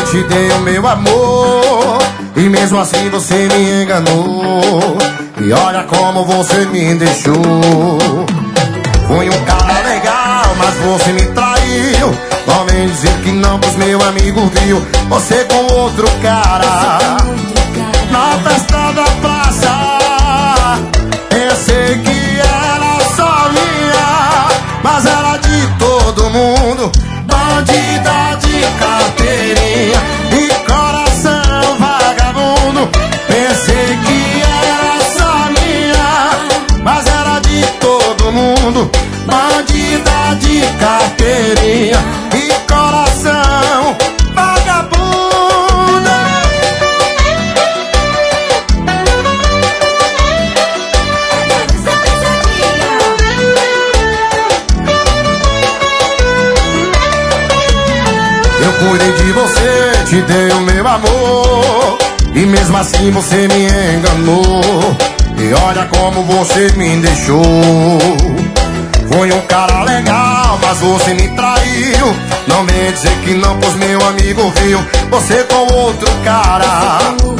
te dei o meu amor e mesmo assim você me enganou. E olha como você me deixou. Fui um cara legal, mas você me traiu. Não vem dizer que não, pois meu amigo viu você com outro cara na festa da praça. Pensei que era só minha, mas era de todo mundo. Bandida de carteirinha e coração vagabundo. Pensei que era só minha, mas era de todo mundo. Bandida de carteirinha e coração vagabunda. Eu cuidei de você, te dei o meu amor e mesmo assim você me enganou. E olha como você me deixou. Foi um cara legal, mas você me traiu. Não vem dizer que não, pois meu amigo viu você com outro cara